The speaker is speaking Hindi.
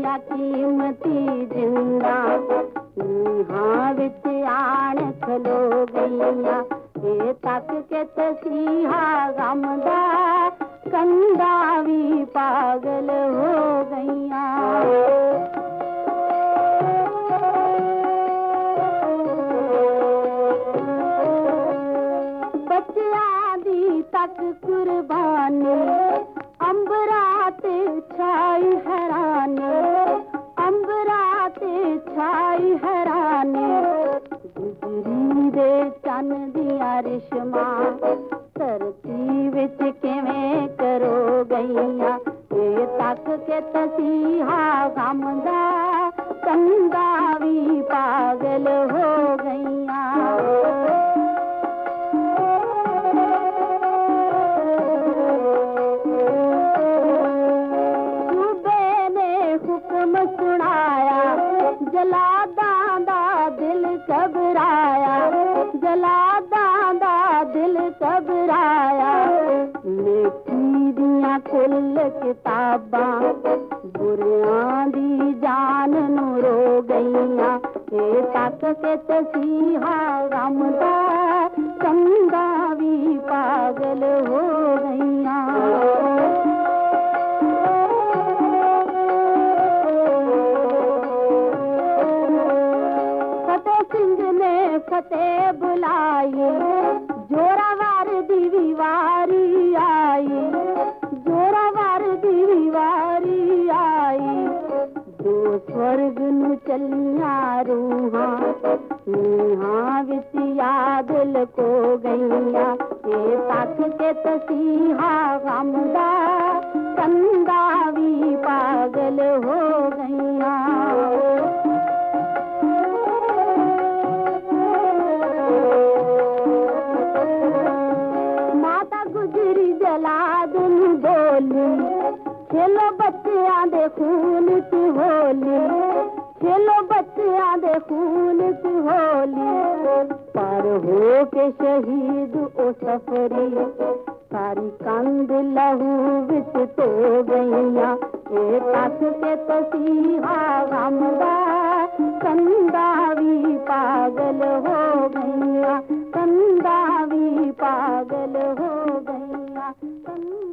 दिया कीमती जिंदा हाँ विच आण खलो गईया ये तक के तसीहा गमदा कंदा भी पागल हो गईया बच्चियां दी तक कुर्बानी अंबराते छाई हैरानी अंबराते छाई हैरानी गुजरी दे चन दिया रिश्मा धरती विच किवें करो गईया ये तक के तसीहा गमदा कंदा भी पागल हो गईया सुनाया जलादां दा दिल घबराया जलादां दा दिल घबराया नेकी दियां कुल किताबां बुरियां दी जान नू रो गईयां ये तक के तसीहा गमदा कंदा भी पागल हो गईयां फतेह बुलाई जोरावर दी वारी आई जोरावर दी वारी आई दो स्वर्ग नू चलिया रूहां नीहां विच याद लको गईया ये तक के तसीहा गमदा कंदा भी पागल हो गईया खेलो बच्चियां दे खून की होली खेलो बच्चियां दे खून की होली पर हो के शहीद ओ सफरी सारी कंद लहू विच तो गईया ये तक के तसीहा गमदा कंदा भी पागल हो गईया कंदा भी पागल हो गईया